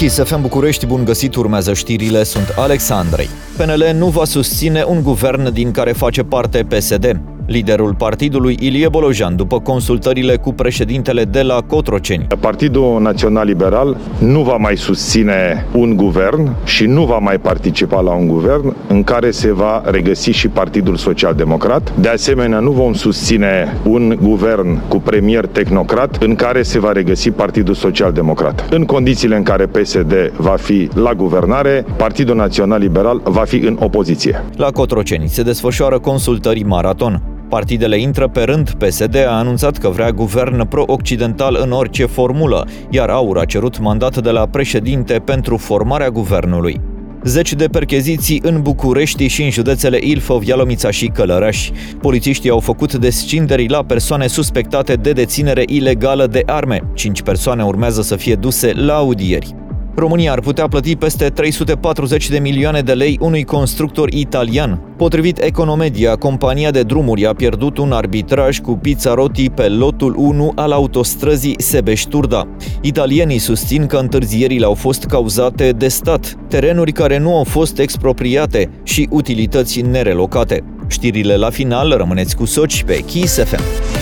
Kiss FM București, bun găsit, urmează știrile, sunt Alexandrei. PNL nu va susține un guvern din care face parte PSD. Liderul partidului Ilie Bolojan, după consultările cu președintele de la Cotroceni. Partidul Național Liberal nu va mai susține un guvern și nu va mai participa la un guvern în care se va regăsi și Partidul Social Democrat. De asemenea, nu vom susține un guvern cu premier tehnocrat în care se va regăsi Partidul Social Democrat. În condițiile în care PSD va fi la guvernare, Partidul Național Liberal va fi în opoziție. La Cotroceni se desfășoară consultări maraton. Partidele intră pe rând. PSD a anunțat că vrea guvern pro-occidental în orice formulă, iar AUR a cerut mandat de la președinte pentru formarea guvernului. Zeci de percheziții în București și în județele Ilfov, Ialomița și Călăraș. Polițiștii au făcut descinderi la persoane suspectate de deținere ilegală de arme. 5 persoane urmează să fie duse la audieri. România ar putea plăti peste 340 de milioane de lei unui constructor italian. Potrivit Economedia, compania de drumuri a pierdut un arbitraj cu Pizzarotti pe lotul 1 al autostrăzii Sebeș-Turda. Italienii susțin că întârzierile au fost cauzate de stat, terenuri care nu au fost expropriate și utilități nerelocate. Știrile la final, rămâneți cu Soci pe Kiss FM.